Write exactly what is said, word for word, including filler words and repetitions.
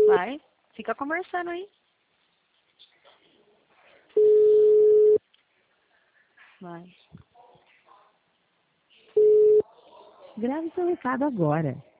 Vai, fica conversando aí. Vai. Grave seu recado agora.